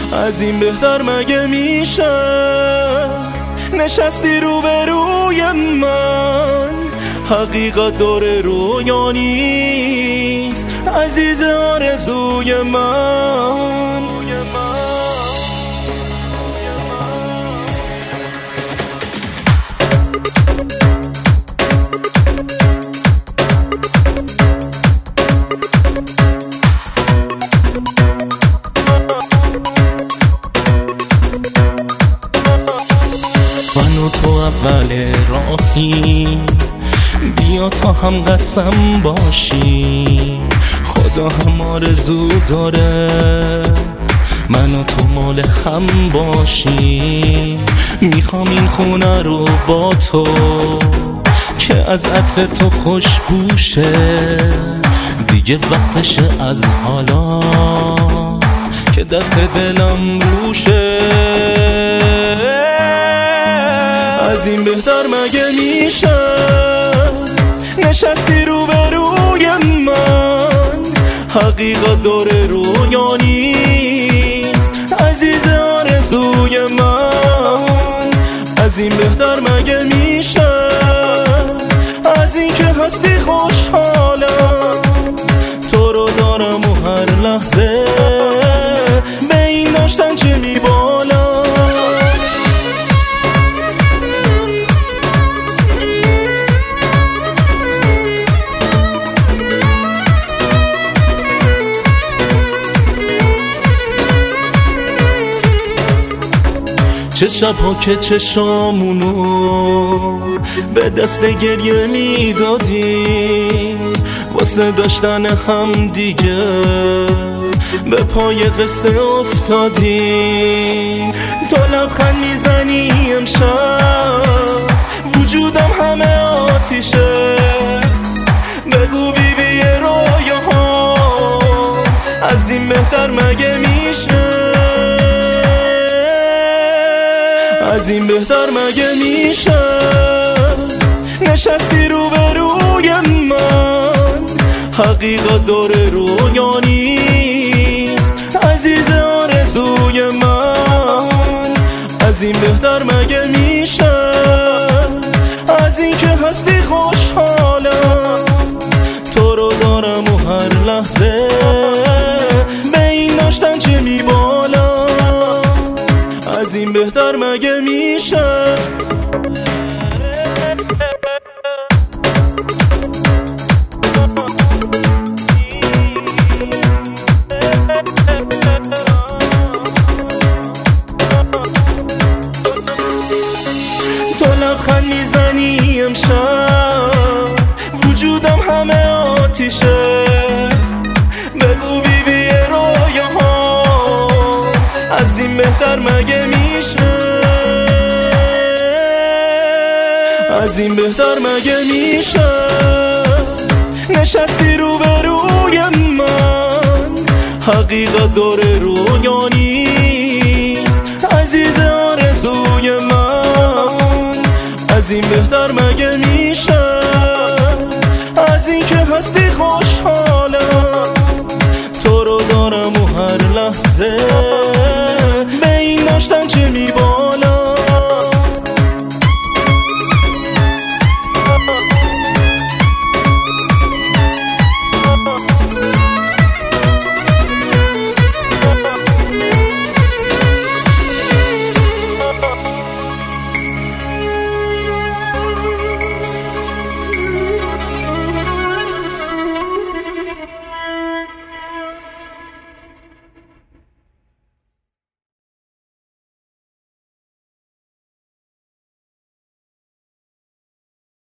از این بهتر مگه میشه؟ نشستی روبروی من، حقیقت داره رویا نیست، عزیز آرزوی من. من و تو اول راهی، بیا تا هم قسم باشیم، خدا هم آرزو داره من و تو مال هم باشیم. میخوام این خونه رو با تو که از عطر تو خوشبوشه، دیگه وقتشه از حالا که دست دلم روشه. از این بهتر مگه میشه؟ نشستی روبروی من، حقیقت داره رویا نیست، عزیز آرزوی من. از این بهتر مگه میشه؟ از این که هستی خوشحالم، تو رو دارم و هر لحظه به این داشتن چه میبالم. چه شبها که چشامونو به دست گریه میدادیم، واسه داشتن هم دیگه به پای قصه افتادیم. تو لبخند میزنی امشب، وجودم همه آتیشه، بگو بیبی رویاها از این بهتر مگه میشه؟ از این بهتر مگه میشه؟ نشستی روبروی من، حقیقت داره رویا نیست، عزیز آرزوی من. از این بهتر مگه میشه؟ از این که هستی خوشحالم، تو رو دارم و هر لحظه به این داشتن چه میبالم. از این بهتر مگه میشه؟ تو لبخند میزنی امشب، وجودم همه آتیشه، بگو بیبی رویاها از این بهتر مگه میشه؟ از این بهتر مگه میشه؟ نشستی روبروی من، حقیقت داره رویا نیست، عزیز آرزوی من. از این بهتر مگه میشه؟ از این که هستی خوشحالم، تو رو دارم و هر لحظه